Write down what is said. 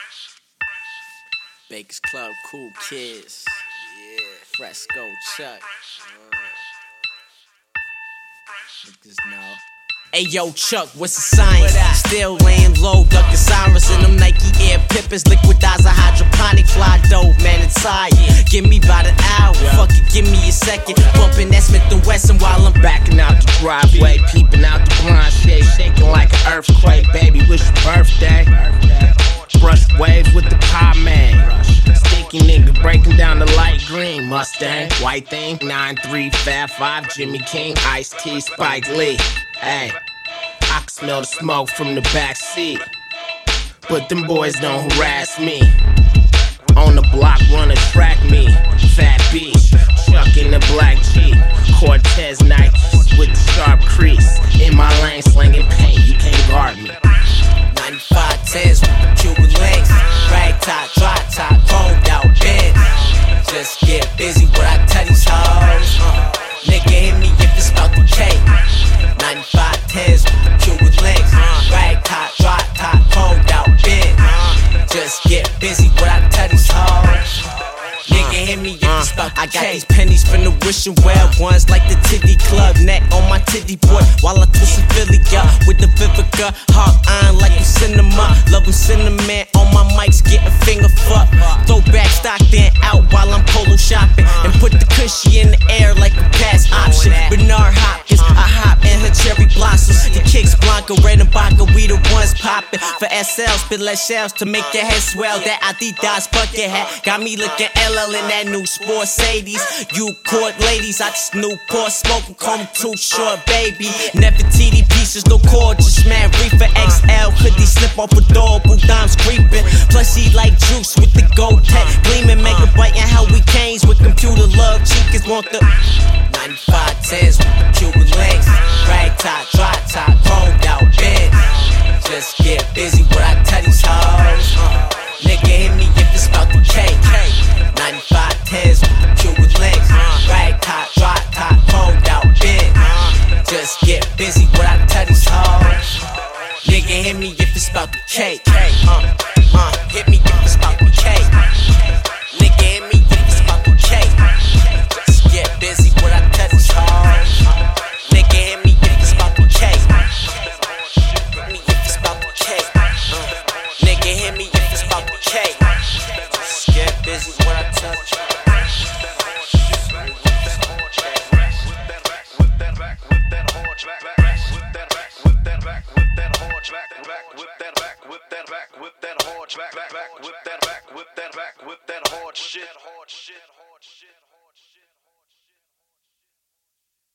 Baker's Club, Cool Kids, yeah, Fresco Chuck, niggas know. Hey yo, Chuck, what's the science? Still laying low, ducking sirens in them Nike Air Pippins, liquidizer, hydroponic, fly dope, man, it's high. Give me about an hour, fuck it, give me a second. Bumping that Smith & Wesson while I'm backing out the driveway, peeping out the blind shade, shaking like an earthquake. Baby, wish your birthday. Brush waves with the pie man. Sticky nigga breaking down the light green Mustang. White thing, 9-3, Fab 5, Jimmy King, Ice-T, Spike Lee. Hey, I can smell the smoke from the back seat, but them boys don't harass me. On the block, run a track me. Fat B, Chuck in the black G. Cortez Nikes with the sharp crease. In my lane slinging paint, you can't guard me. 95 10s with the Cuban links. Rag top, drop top, chromed out bins. Just get busy what I tell these hoes. Nigga hit me if it's about the cake. 95 10s with the Cuban links. Rag top, drop top, chromed out bins. Just get busy what I tell these hoes. Nigga hit me if it's about the cake. I got these pennies from the wishing well ones like the Titty Club. Neck on my titty boy while I twist a Philly up with the Vivica. Hawk iron like a cinema. Love them cinnamon on my mics getting finger fucked. Throw back stock then out while I'm polo shopping. And put the cushy in the air like a pass option. Bernard Hopkins, I hop in her cherry blossoms. The kicks Blanca, Red and Baca, we the ones popping. For SL, spit less shells to make your head swell. That Adidas bucket hat got me looking LL in that new Sports 80s. You court ladies, I just Newport smoking, call me too short, baby. Never TD pieces, no cord, just mad reefer XL. Hoodie slip off a door, blue dimes creeping. Plus he like juice with the gold tech gleaming, make a bite and how we canes with computer love. Chicas want the 95 10s with the Cuban links. Rag top, drop top, chromed out bins. Just get busy what I tell these hoes. Nigga hit me if it's about the cake. 95 10s with the Cuban links. Rag top, drop top, chromed out bins. Just get busy what I tell these hoes. Nigga hit me if it's about the cake. Hit me if it's about the cake. Nigga hit me if it's about the cake. Just get busy what I tell these hoes. Nigga hit me if it's about the cake. Hit me if it's about the cake. Nigga hit me if it's about the cake. Just get busy what I tell you. Whip that hard shit.